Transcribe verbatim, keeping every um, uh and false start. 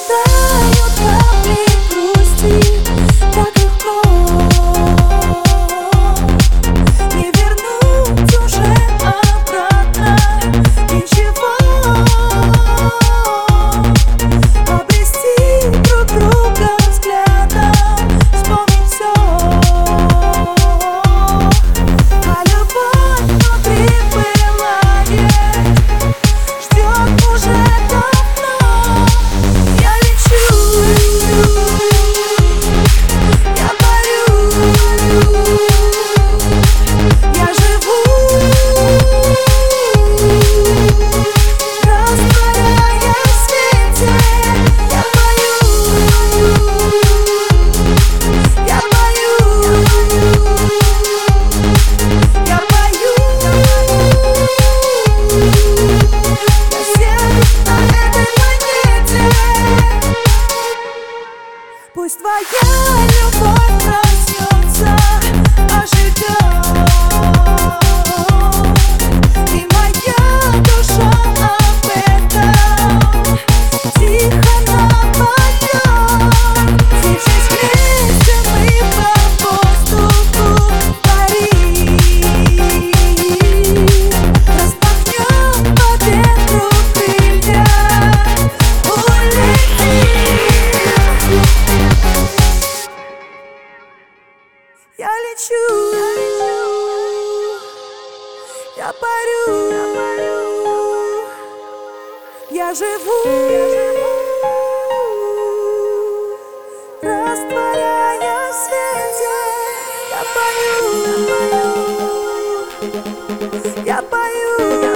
Тают капли грусти, так легко не вернуть уже обратно ничего. Обрести друг друга взглядом, вспомнить все. А любовь внутри пылает, ждет уже давно. Я лечу, я парю, я живу, растворяясь в свете. Я пою, я пою, я пою для всех на этой планете. Пусть твоя любовь проснется, оживет, и моя душа об этом тихо напоет. Слившись вместе, мы по воздуху парим, распахнем по ветру крылья, улетим. Я лечу, я парю, я живу, растворяясь в свете. Я пою, я пою.